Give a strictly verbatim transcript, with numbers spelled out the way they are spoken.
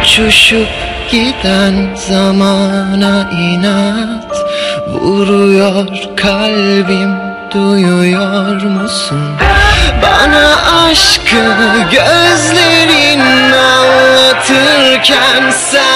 Uçuşup giden zamana inat vuruyor kalbim, duyuyor musun? Bana aşkı gözlerin anlatırken sen